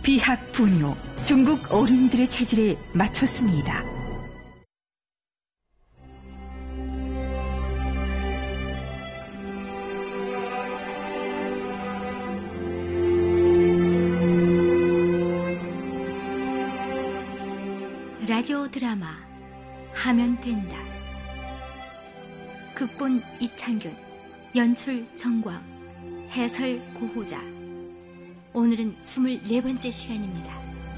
비학 분요, 중국 어린이들의 체질에 맞췄습니다. 라디오 드라마 하면 된다. 극본 이창균, 연출 정광, 해설 고호자. 오늘은 24번째 시간입니다.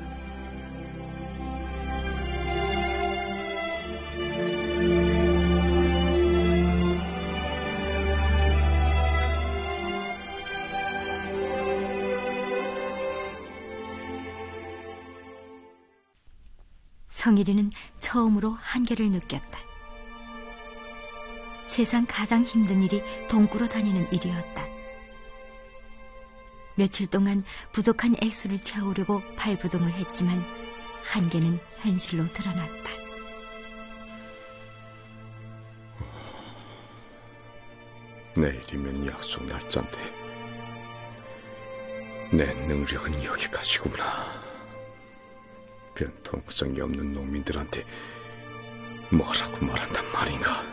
성일이는 처음으로 한계를 느꼈다. 세상 가장 힘든 일이 돈 꾸러 다니는 일이었다. 며칠 동안 부족한 액수를 채우려고 발부동을 했지만 한계는 현실로 드러났다. 내일이면 약속 날짜인데 내 능력은 여기까지구나. 변통성이 없는 농민들한테 뭐라고 말한단 말인가.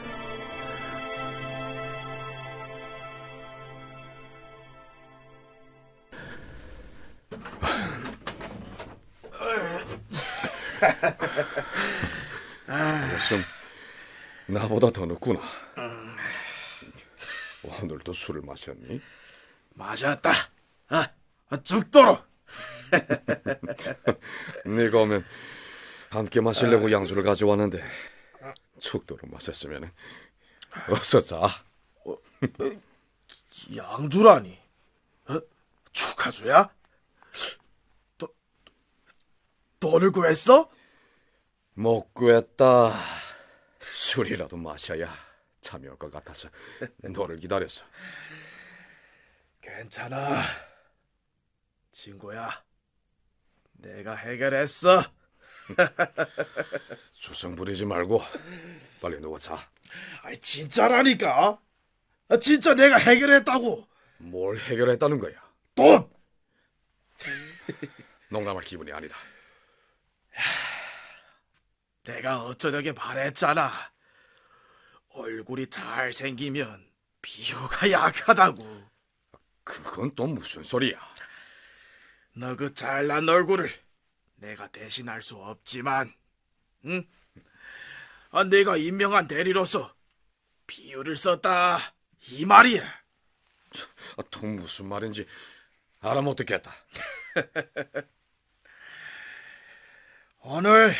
무슨 나보다 더 늦구나. 오늘도 술을 마셨니? 마셨다. 죽도록. 네가 오면 함께 마시려고 양주를 가져왔는데 죽도록 마셨으면 어서 자. 양주라니? 축하주야? 돈을 구했어? 못 구했다. 술이라도 마셔야 잠이 올 것 같아서 너를 기다렸어. 괜찮아, 친구야. 내가 해결했어. 주성 부리지 말고 빨리 누워 자. 아니, 진짜라니까. 진짜 내가 해결했다고. 뭘 해결했다는 거야? 돈! 농담할 기분이 아니다. 내가 어쩌려게 말했잖아. 얼굴이 잘생기면 비유가 약하다고. 그건 또 무슨 소리야? 너 그 잘난 얼굴을 내가 대신할 수 없지만, 응? 내가 임명한 대리로서 비유를 썼다, 이 말이야. 또 무슨 말인지 알아 못 듣겠다. 오늘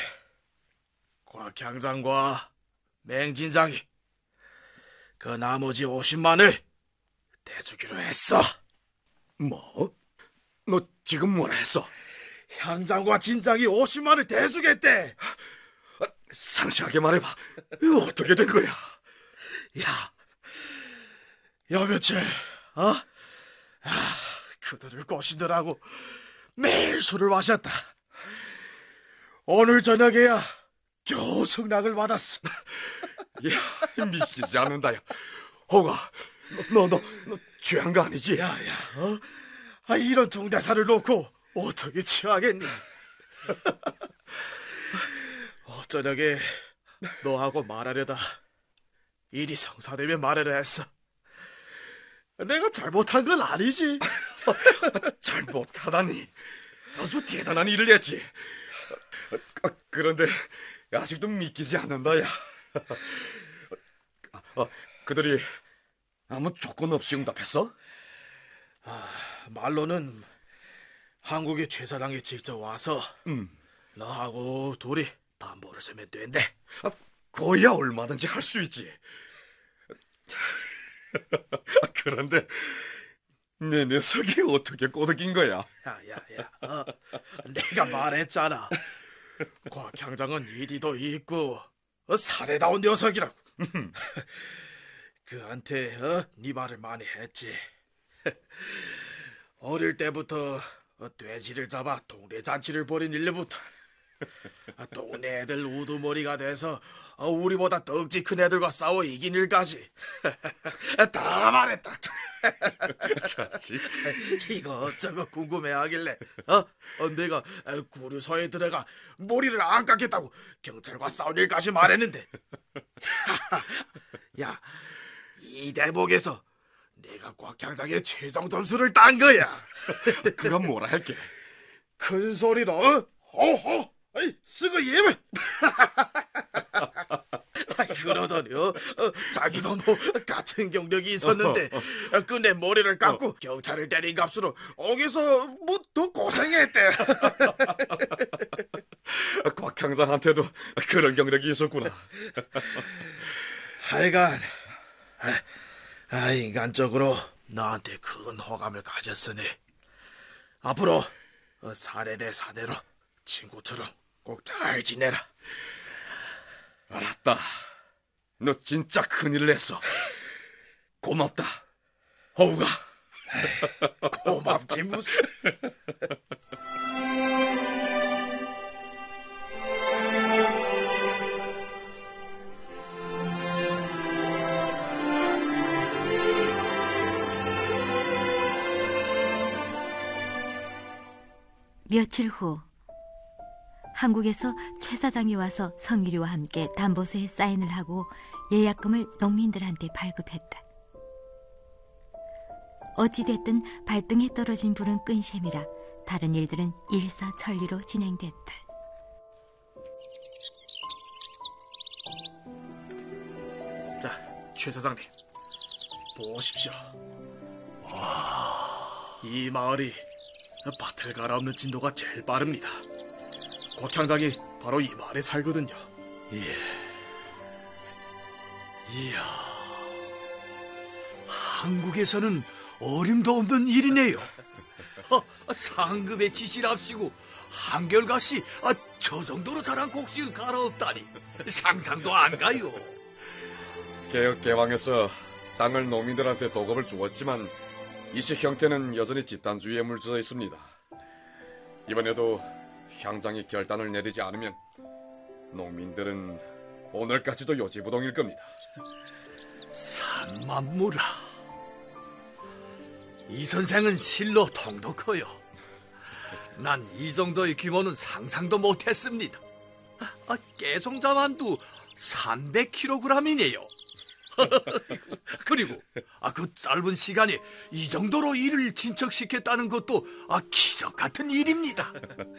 곽향장과 맹진장이 그 나머지 50만을 대주기로 했어. 뭐? 너 지금 뭐라 했어? 향장과 진장이 50만을 대주겠대. 상세하게 말해봐. 이거 어떻게 된 거야? 야 며칠 그들을 꼬시느라고 매일 술을 마셨다. 오늘 저녁에야 겨우 승낙을 받았어. 야, 믿기지 않는다. 야. 호가, 너 취한 거 아니지? 이런 중대사를 놓고 어떻게 취하겠니? 저녁에 너하고 말하려다 일이 성사되면 말하려 했어. 내가 잘못한 건 아니지. 잘못하다니. 아주 대단한 일을 했지. 그런데 아직도 믿기지 않는다. 야. 그들이 아무 조건 없이 응답했어? 말로는 한국의 최 사장이 직접 와서 너하고 둘이 담보를 서면 된대. 그거야 얼마든지 할 수 있지. 그런데 내 녀석이 어떻게 꼬드긴 거야? 내가 말했잖아. 곽향장은 이리도 있고 사대다운 녀석이라고. 그한테 네 말을 많이 했지. 어릴 때부터 돼지를 잡아 동네 잔치를 벌인 일부터 동네 애들 우두머리가 돼서 우리보다 덕지 큰 애들과 싸워 이긴 일까지 다 말했다. 자식. 이것저것 궁금해하길래 내가 구류소에 들어가 머리를 안 깎겠다고 경찰과 싸울 일까지 말했는데 야, 이 대목에서 내가 곽향장의 최종 점수를 딴 거야. 그건 뭐라 할게. 큰 소리로 어허 쓰고 예매. 그러더니 자기도 뭐 같은 경력이 있었는데 끝내 머리를 깎고 경찰을 때린 값으로 거기서 뭐 더 고생했대. 곽향장한테도 그런 경력이 있었구나. 하여간 인간적으로 너한테 큰 호감을 가졌으니 앞으로 사내 대 사내로 친구처럼 꼭 잘 지내라. 알았다. 너 진짜 큰일을 했어. 고맙다, 허우가. 고맙긴 무슨. 며칠 후 한국에서 최 사장이 와서 성일이와 함께 담보서에 사인을 하고 예약금을 농민들한테 발급했다. 어찌됐든 발등에 떨어진 불은 끈셈이라 다른 일들은 일사천리로 진행됐다. 자, 최 사장님 보십시오. 와, 이 마을이 밭을 갈아엎는 진도가 제일 빠릅니다. 곽향장이 바로 이 마을에 살거든요. 예. 이야, 한국에서는 어림도 없는 일이네요. 상급의 지시랍시고 한결같이 저 정도로 잘한 곡식을 갈아엎다니 상상도 안 가요. 개혁 개방에서 땅을 농민들한테 도급을 주었지만 이식 형태는 여전히 집단주의에 물들어 있습니다. 이번에도 향장이 결단을 내리지 않으면 농민들은 오늘까지도 요지부동일 겁니다. 산만무라. 이 선생은 실로 통독해요. 난 이 정도의 규모는 상상도 못했습니다. 깨송자만도 300kg이네요. 그리고 그 짧은 시간에 이 정도로 일을 진척시켰다는 것도 기적 같은 일입니다.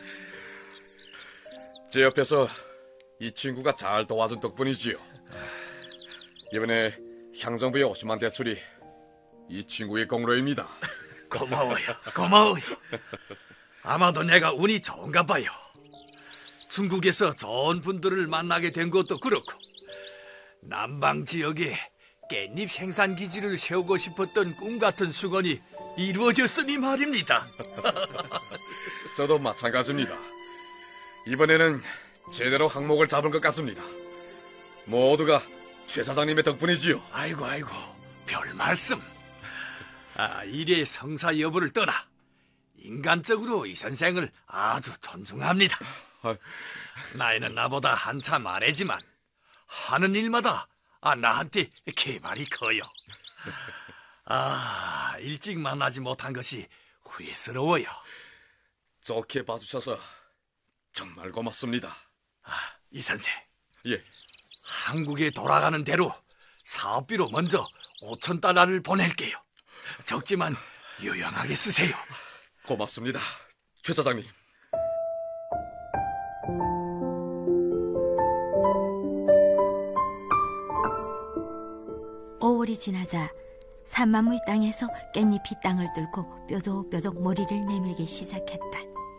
제 옆에서 이 친구가 잘 도와준 덕분이지요. 이번에 향정부의 50만 대출이 이 친구의 공로입니다. 고마워요. 아마도 내가 운이 좋은가 봐요. 중국에서 좋은 분들을 만나게 된 것도 그렇고 남방 지역에 깻잎 생산 기지를 세우고 싶었던 꿈 같은 수건이 이루어졌으니 말입니다. 저도 마찬가지입니다. 이번에는 제대로 항목을 잡은 것 같습니다. 모두가 최 사장님의 덕분이지요. 아이고, 별 말씀. 일의 성사 여부를 떠나 인간적으로 이 선생을 아주 존중합니다. 나이는 나보다 한참 아래지만 하는 일마다 나한테 개발이 커요. 일찍 만나지 못한 것이 후회스러워요. 좋게 봐주셔서 정말 고맙습니다. 이 선생. 예. 한국에 돌아가는 대로 사업비로 먼저 5,000달러를 보낼게요. 적지만 유용하게 쓰세요. 고맙습니다, 최 사장님. 오월이 지나자 산마무의 땅에서 깻잎이 땅을 뚫고 뾰족뾰족 머리를 내밀기 시작했다.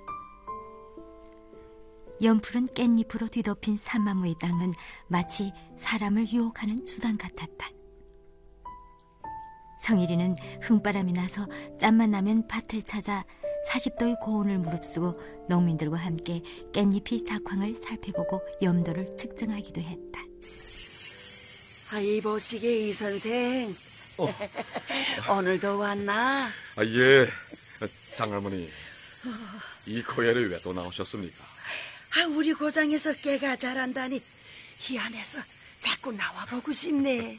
연풀은 깻잎으로 뒤덮인 산마무의 땅은 마치 사람을 유혹하는 수단 같았다. 성일이는 흥바람이 나서 짬만 나면 밭을 찾아 40도의 고온을 무릅쓰고 농민들과 함께 깻잎이 작황을 살펴보고 염도를 측정하기도 했다. 이보시게 이 선생. 오늘도 왔나? 예. 장할머니, 이 고열에 왜 또 나오셨습니까? 우리 고장에서 깨가 자란다니 희한해서 자꾸 나와보고 싶네.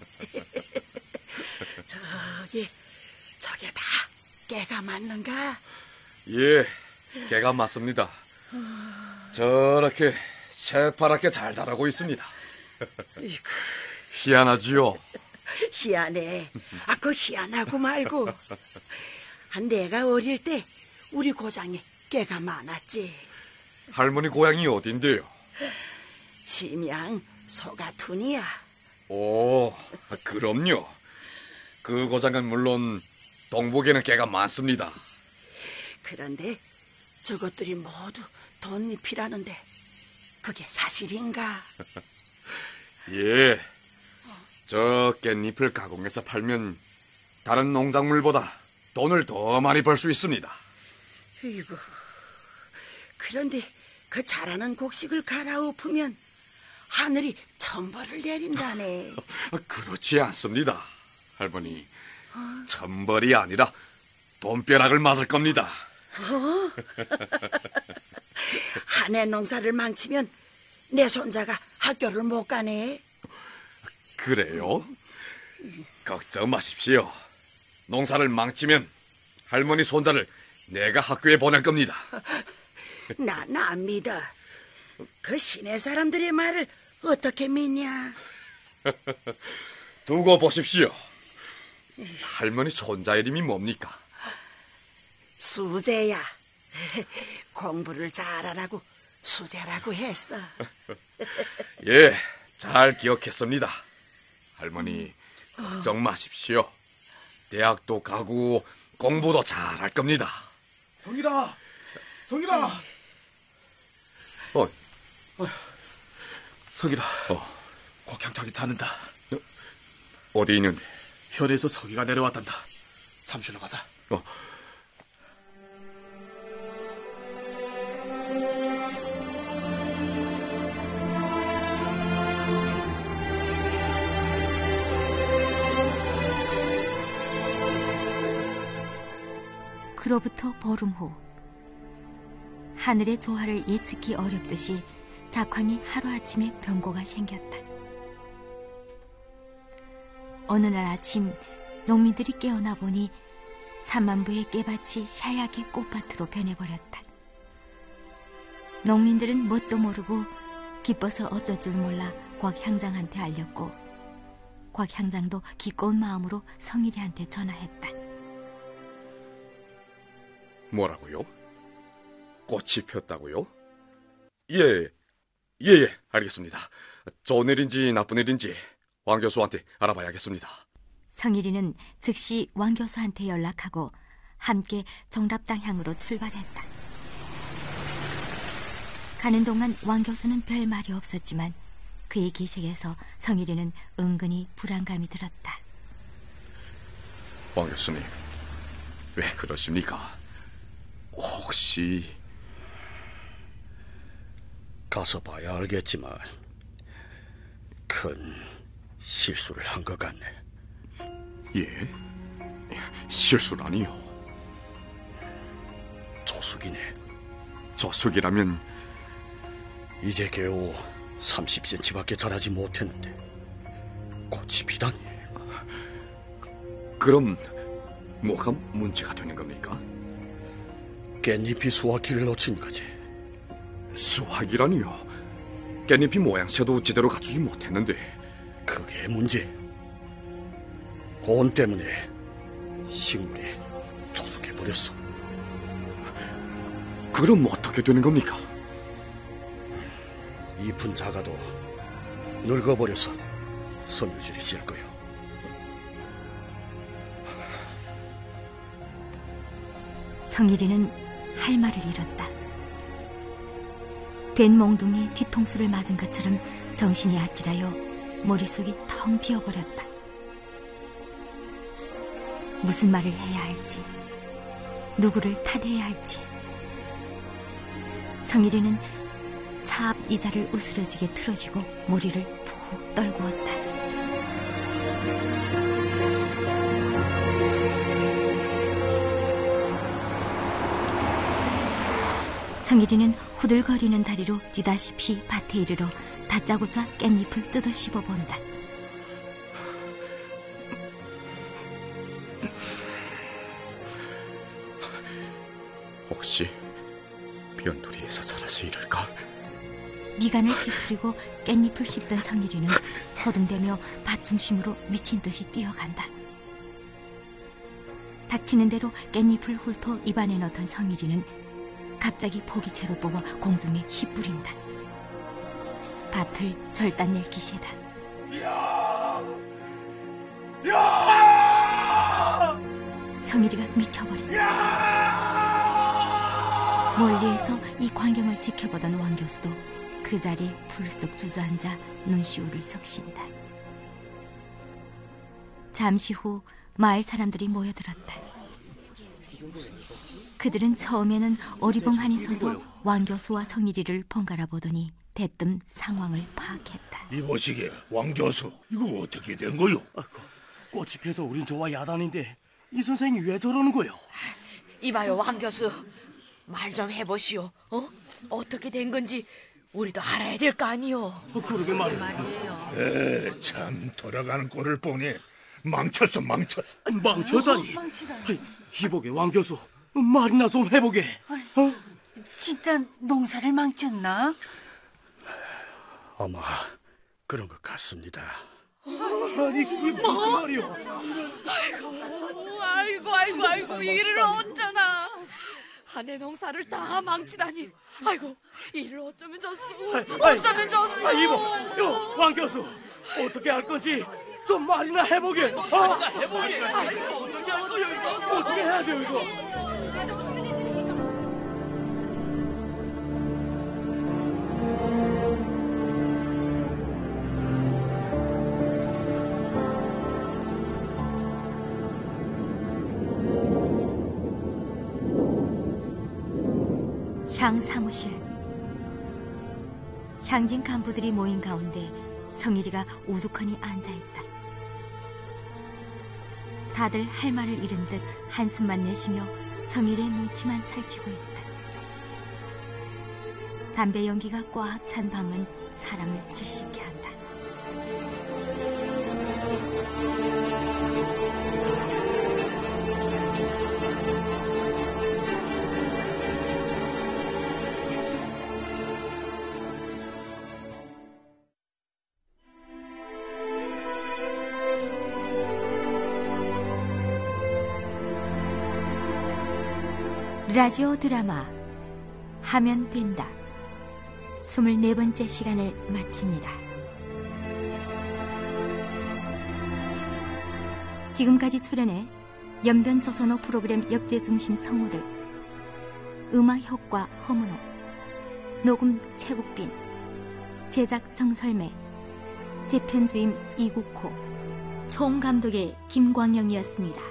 저게 다 깨가 맞는가? 예, 깨가 맞습니다. 저렇게 새파랗게 잘 자라고 있습니다. 희한하지요? 희한해. 그 희한하고 말고. 내가 어릴 때 우리 고장에 깨가 많았지. 할머니 고향이 어딘데요? 심양 소가툰이야. 오, 그럼요. 그 고장은 물론 동북에는 깨가 많습니다. 그런데 저것들이 모두 덧잎이라는데 그게 사실인가? 예, 저 깻잎을 가공해서 팔면 다른 농작물보다 돈을 더 많이 벌 수 있습니다. 이거. 그런데 그 자라는 곡식을 갈아엎으면 하늘이 천벌을 내린다네. 그렇지 않습니다, 할머니. 천벌이 아니라 돈벼락을 맞을 겁니다. 한 해 농사를 망치면 내 손자가 학교를 못 가네. 그래요? 걱정 마십시오. 농사를 망치면 할머니 손자를 내가 학교에 보낼 겁니다. 난 안 믿어. 그 시내 사람들의 말을 어떻게 믿냐? 두고 보십시오. 할머니 손자 이름이 뭡니까? 수재야. 공부를 잘하라고 수재라고 했어. 예, 잘 기억했습니다. 할머니, 걱정 마십시오. 대학도 가고 공부도 잘할 겁니다. 성일아! 성일아, 곡향 자기 자는다. 어디 있는데? 현에서 서기가 내려왔단다. 삼실로 가자. 그로부터 보름 후 하늘의 조화를 예측기 어렵듯이 작황이 하루아침에 변고가 생겼다. 어느 날 아침 농민들이 깨어나 보니 3만 부의 깨밭이 샤얗게 꽃밭으로 변해버렸다. 농민들은 뭣도 모르고 기뻐서 어쩔 줄 몰라 곽향장한테 알렸고 곽향장도 기꺼운 마음으로 성일이한테 전화했다. 뭐라고요? 꽃이 폈다고요? 예, 알겠습니다. 좋은 일인지 나쁜 일인지 왕 교수한테 알아봐야겠습니다. 성일이는 즉시 왕 교수한테 연락하고 함께 정랍당 향으로 출발했다. 가는 동안 왕 교수는 별 말이 없었지만 그의 기색에서 성일이는 은근히 불안감이 들었다. 왕 교수님, 왜 그러십니까? 혹시... 가서 봐야 알겠지만 큰 실수를 한 것 같네. 예? 실수라니요? 조숙이네. 조숙이라면 이제 겨우 30cm밖에 자라지 못했는데 꽃이 피다니. 그럼 뭐가 문제가 되는 겁니까? 깻잎이 수확기를 놓친 거지. 수확이라니요? 깻잎이 모양새도 제대로 갖추지 못했는데. 그게 문제. 고온 때문에 식물이 조숙해버렸어. 그럼 어떻게 되는 겁니까? 잎은 작아도 늙어버려서 섬유질이 실 거요. 성일이는 할 말을 잃었다. 된 몽둥이 뒤통수를 맞은 것처럼 정신이 아찔하여 머릿속이 텅 비어버렸다. 무슨 말을 해야 할지, 누구를 탓해야 할지. 성일이는 차 앞 의자를 으스러지게 틀어쥐고 머리를 푹 떨구었다. 성일이는 후들거리는 다리로 뛰다시피 밭에 이르러 다짜고짜 깻잎을 뜯어 씹어본다. 혹시 변두리에서 자라서 이럴까? 미간을 찌푸리고 깻잎을 씹던 성일이는 허둥대며 밭 중심으로 미친 듯이 뛰어간다. 닥치는 대로 깻잎을 훑어 입안에 넣던 성일이는 갑자기 포기채로 뽑아 공중에 휘뿌린다. 밭을 절단낼 기세다. 성일이가 미쳐버린다. 멀리에서 이 광경을 지켜보던 왕 교수도 그 자리에 불쑥 주저앉아 눈시울을 적신다. 잠시 후 마을 사람들이 모여들었다. 그들은 처음에는 어리벙하니 서서 왕 교수와 성일이를 번갈아 보더니 대뜸 상황을 파악했다. 이보시게, 왕 교수, 이거 어떻게 된 거요? 꽃이 피어서 우린 저와 야단인데 이 선생이 왜 저러는 거요? 이봐요, 왕 교수. 말 좀 해보시오. 어떻게 된 건지 우리도 알아야 될 거 아니오. 그러게 말이에요. 참, 돌아가는 꼴을 보니 망쳤어. 망쳐다니. 희복의 왕 교수, 말이나 좀 해보게. 진짜 농사를 망쳤나? 아마 그런 것 같습니다. 아니, 이게 무슨 말이오? 아이고, 이를 어쩌나. 내 농사를 다 망치다니. 아이고, 이를 어쩌면 좋소. 이보, 왕 교수, 어떻게 할 건지 좀 말이나 해보게. 어떻게 해야 돼요, 이거? 향 사무실. 향진 간부들이 모인 가운데 성일이가 우두커니 앉아있다. 다들 할 말을 잃은 듯 한숨만 내쉬며 성일의 눈치만 살피고 있다. 담배 연기가 꽉 찬 방은 사람을 질식케 한다. 라디오 드라마 하면 된다. 24번째 시간을 마칩니다. 지금까지 출연해 연변조선어 프로그램 역제중심 성우들, 음악효과 허문호, 녹음 최국빈, 제작 정설매, 재편주임 이국호, 총감독의 김광영이었습니다.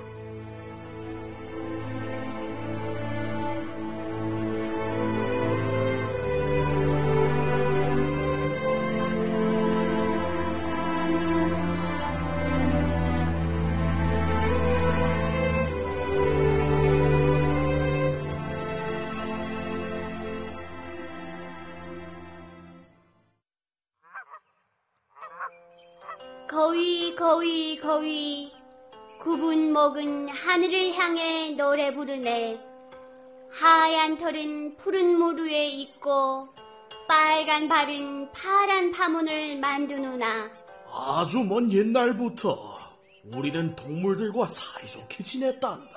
거위 굽은 목은 하늘을 향해 노래 부르네. 하얀 털은 푸른 물 위에 있고 빨간 발은 파란 파문을 만드누나. 아주 먼 옛날부터 우리는 동물들과 사이좋게 지냈단다.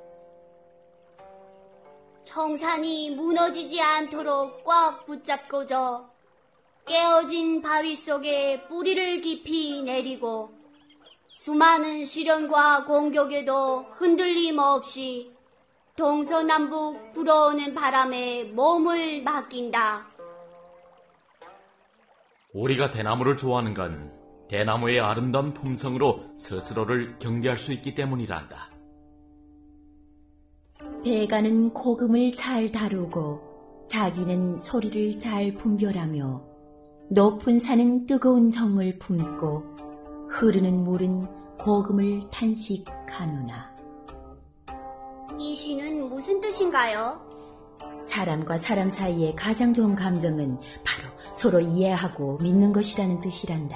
청산이 무너지지 않도록 꽉 붙잡고저 깨어진 바위 속에 뿌리를 깊이 내리고 수많은 시련과 공격에도 흔들림 없이 동서남북 불어오는 바람에 몸을 맡긴다. 우리가 대나무를 좋아하는 건 대나무의 아름다운 품성으로 스스로를 경배할 수 있기 때문이란다. 배가는 고금을 잘 다루고 자기는 소리를 잘 분별하며 높은 산은 뜨거운 정을 품고 흐르는 물은 고금을 탄식하노나. 이 시는 무슨 뜻인가요? 사람과 사람 사이의 가장 좋은 감정은 바로 서로 이해하고 믿는 것이라는 뜻이란다.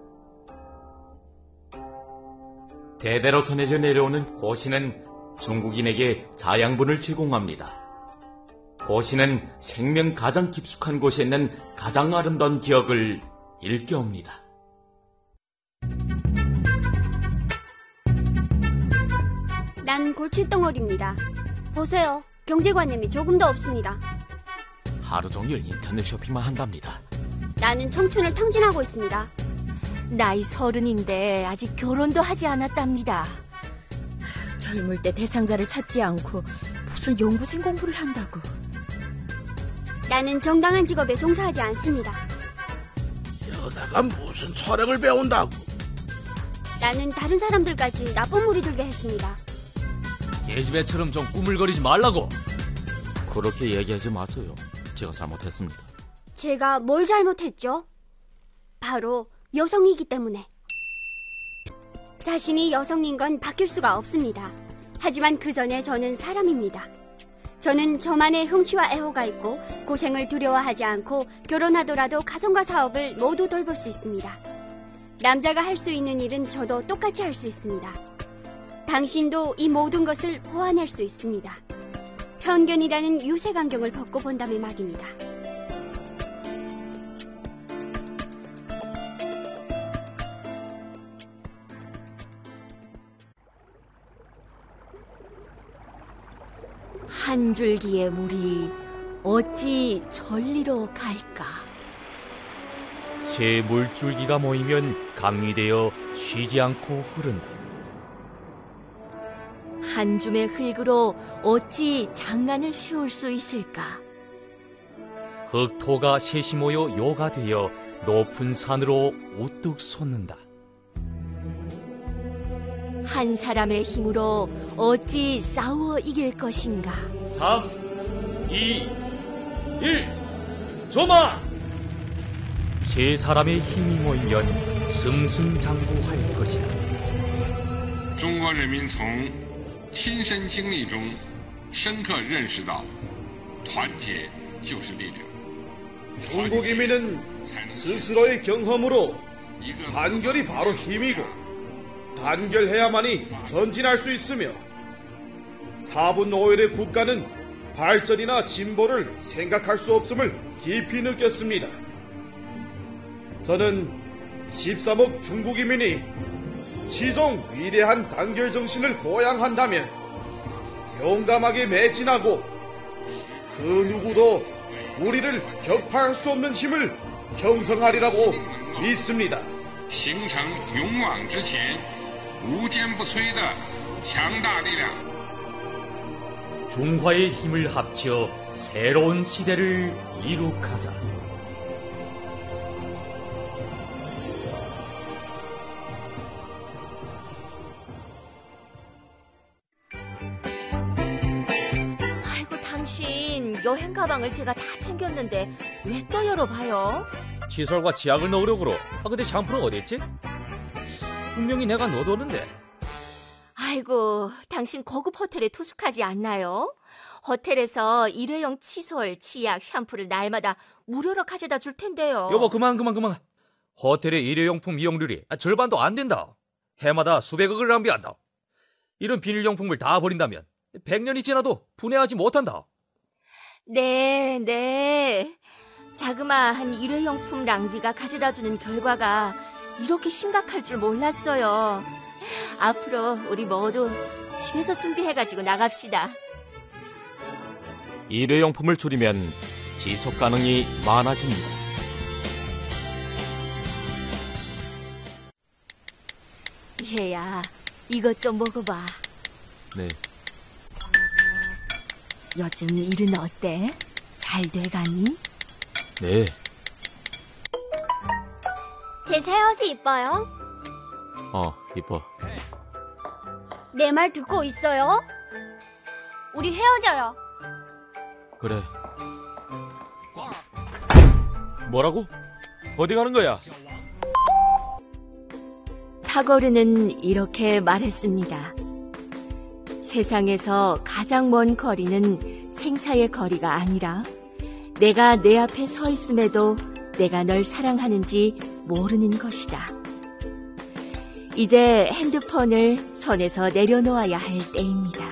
대대로 전해져 내려오는 고시는 중국인에게 자양분을 제공합니다. 고시는 생명 가장 깊숙한 곳에 있는 가장 아름다운 기억을 일깨웁니다. 난 골칫덩어리입니다. 보세요. 경제관념이 조금도 없습니다. 하루 종일 인터넷 쇼핑만 한답니다. 나는 청춘을 탕진하고 있습니다. 나이 30인데 아직 결혼도 하지 않았답니다. 젊을 때 대상자를 찾지 않고 무슨 연구생 공부를 한다고. 나는 정당한 직업에 종사하지 않습니다. 여자가 무슨 철학을 배운다고? 나는 다른 사람들까지 나쁜 물이 들게 했습니다. 계집애처럼 좀 꾸물거리지 말라고. 그렇게 얘기하지 마세요. 제가 잘못했습니다. 제가 뭘 잘못했죠? 바로 여성이기 때문에. 자신이 여성인 건 바뀔 수가 없습니다. 하지만 그 전에 저는 사람입니다. 저는 저만의 흥취와 애호가 있고 고생을 두려워하지 않고 결혼하더라도 가정과 사업을 모두 돌볼 수 있습니다. 남자가 할 수 있는 일은 저도 똑같이 할 수 있습니다. 당신도 이 모든 것을 보완할 수 있습니다. 편견이라는 유색안경을 벗고 본다면 말입니다. 한 줄기의 물이 어찌 전리로 갈까? 새 물줄기가 모이면 강이되어 쉬지 않고 흐른다. 한 줌의 흙으로 어찌 장난을 세울 수 있을까? 흙토가 셋이 모여 요가 되어 높은 산으로 우뚝 솟는다. 한 사람의 힘으로 어찌 싸워 이길 것인가? 3, 2, 1, 조마! 세 사람의 힘이 모이면 승승장구할 것이다. 中国人民从亲身经历中深刻认识到团结就是力量. 중국 인민은 스스로의 경험으로 단결이 바로 힘이고 단결해야만이 전진할 수 있으며 4분 5일의 국가는 발전이나 진보를 생각할 수 없음을 깊이 느꼈습니다. 저는 13억 중국 인민이 시종 위대한 단결 정신을 고양한다면 용감하게 매진하고 그 누구도 우리를 격파할 수 없는 힘을 형성하리라고 믿습니다. 形成勇往直前无坚不摧的强大力量. 중화의 힘을 합쳐 새로운 시대를 이룩하자. 아이고, 당신 여행 가방을 제가 다 챙겼는데 왜 또 열어봐요? 칫솔과 치약을 넣으려고 그러. 근데 샴푸는 어디 있지? 분명히 내가 넣어뒀는데. 아이고, 당신 고급 호텔에 투숙하지 않나요? 호텔에서 일회용 칫솔, 치약, 샴푸를 날마다 무료로 가져다 줄 텐데요. 여보, 그만. 호텔의 일회용품 이용률이 절반도 안 된다. 해마다 수백억을 낭비한다. 이런 비닐용품을 다 버린다면 100년이 지나도 분해하지 못한다. 네. 자그마한 일회용품 낭비가 가져다주는 결과가 이렇게 심각할 줄 몰랐어요. 앞으로 우리 모두 집에서 준비해가지고 나갑시다. 일회용품을 줄이면 지속 가능이 많아집니다. 얘야, 이것 좀 먹어봐. 네. 요즘 일은 어때? 잘 돼가니? 네. 제 새 옷이 이뻐요? 이뻐. 내 말 듣고 있어요? 우리 헤어져요. 그래. 뭐라고? 어디 가는 거야? 타고르는 이렇게 말했습니다. 세상에서 가장 먼 거리는 행사의 거리가 아니라 내가 내 앞에 서 있음에도 내가 널 사랑하는지 모르는 것이다. 이제 핸드폰을 손에서 내려놓아야 할 때입니다.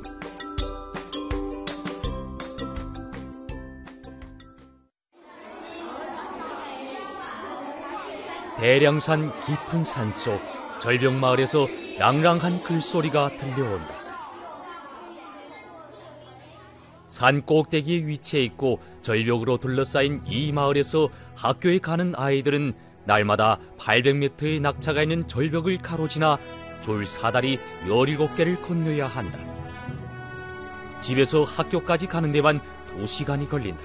대량산 깊은 산속 절벽마을에서 랑랑한 글소리가 들려온다. 산 꼭대기에 위치해 있고 절벽으로 둘러싸인 이 마을에서 학교에 가는 아이들은 날마다 800m의 낙차가 있는 절벽을 가로지나 줄 사다리 17개를 건너야 한다. 집에서 학교까지 가는 데만 2시간이 걸린다.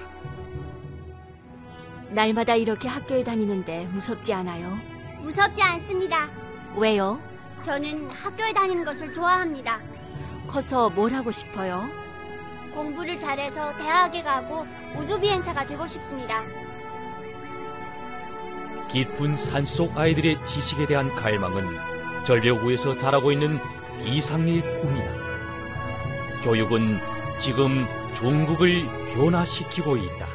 날마다 이렇게 학교에 다니는데 무섭지 않아요? 무섭지 않습니다. 왜요? 저는 학교에 다니는 것을 좋아합니다. 커서 뭘 하고 싶어요? 공부를 잘해서 대학에 가고 우주비행사가 되고 싶습니다. 깊은 산속 아이들의 지식에 대한 갈망은 절벽 위에서 자라고 있는 비상의 꿈이다. 교육은 지금 중국을 변화시키고 있다.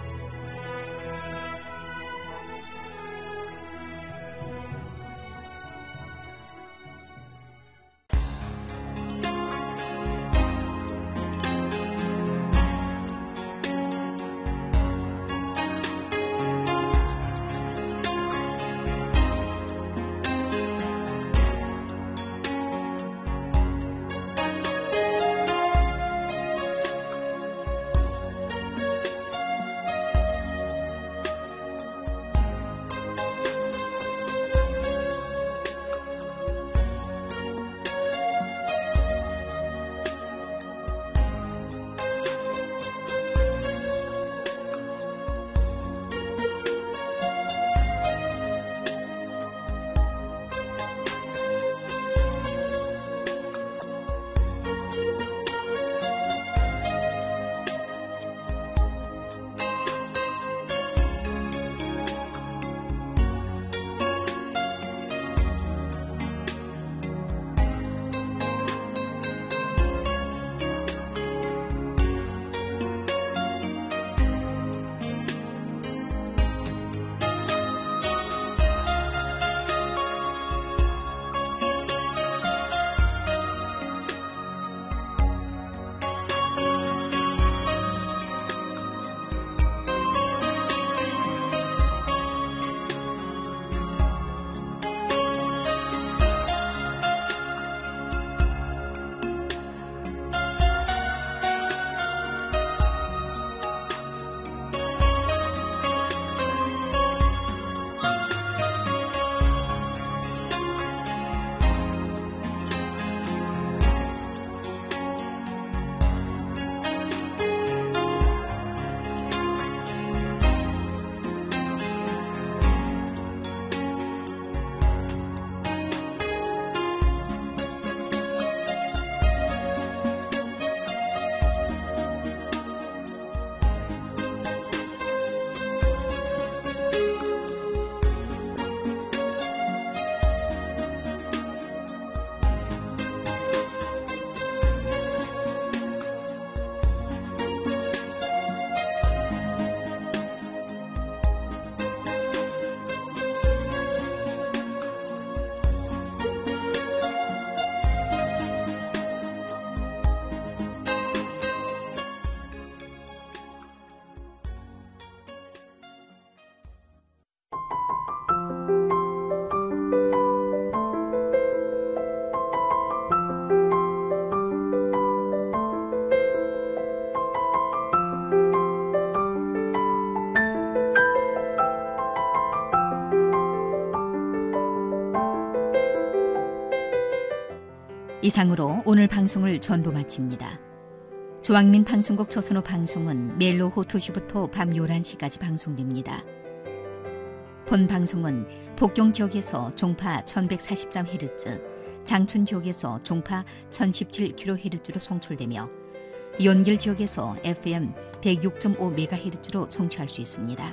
이상으로 오늘 방송을 전부 마칩니다. 조항민 방송국 조선호 방송은 매일 오후 2시부터 밤 11시까지 방송됩니다. 본 방송은 복경 지역에서 종파 1140.Hz, 장춘 지역에서 종파 1017kHz로 송출되며 연길 지역에서 FM 106.5MHz로 송취할 수 있습니다.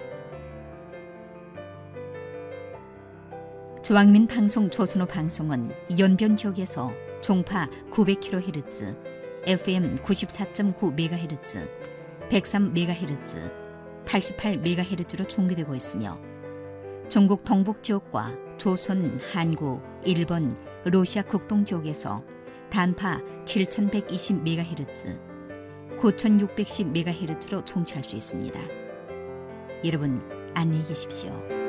조항민 방송 조선호 방송은 연변 지역에서 종파 900kHz, FM 94.9MHz, 103MHz, 88MHz로 중계되고 있으며 중국 동북 지역과 조선, 한국, 일본, 러시아 극동 지역에서 단파 7120MHz, 9610MHz로 청취할 수 있습니다. 여러분 안녕히 계십시오.